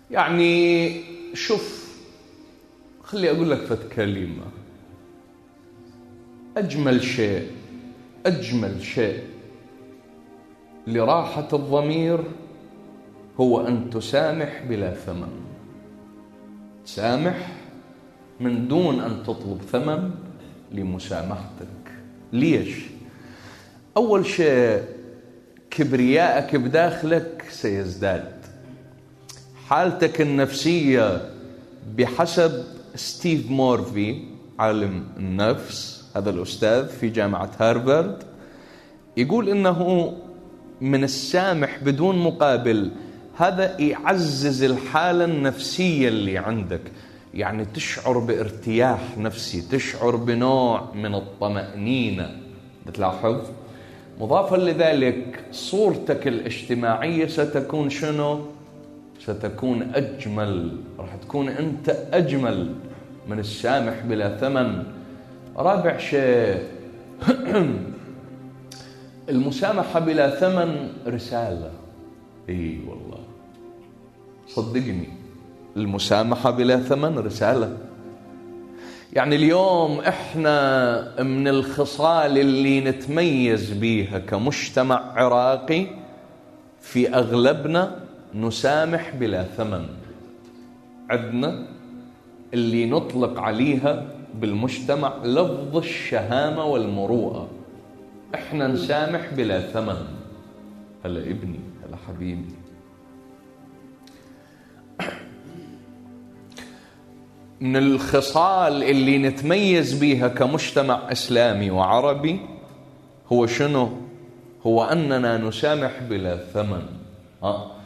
يعني شوف، خلي أقول لك فت كلمة. أجمل شيء لراحة الضمير هو أن تسامح بلا ثمن. تسامح من دون أن تطلب ثمن لمسامحتك. ليش؟ أول شيء كبريائك بداخلك سيزداد. حالتك النفسية بحسب ستيف مورفي عالم النفس، هذا الأستاذ في جامعة هارفارد، يقول إنه من السامح بدون مقابل هذا يعزز الحالة النفسية اللي عندك، يعني تشعر بارتياح نفسي، تشعر بنوع من الطمأنينة. بتلاحظ؟ مضافا لذلك صورتك الاجتماعية ستكون شنو؟ ستكون أجمل، راح تكون أنت أجمل من السامح بلا ثمن. رابع شيء المسامحة بلا ثمن رسالة. اي والله صدقني، المسامحة بلا ثمن رسالة. يعني اليوم احنا من الخصال اللي نتميز بيها كمجتمع عراقي في أغلبنا نسامح بلا ثمن. عندنا اللي نطلق عليها بالمجتمع لفظ الشهامة والمروءة. احنا نسامح بلا ثمن. هلا ابني، هلا حبيبي. من الخصال اللي نتميز بيها كمجتمع إسلامي وعربي هو شنو؟ هو أننا نسامح بلا ثمن.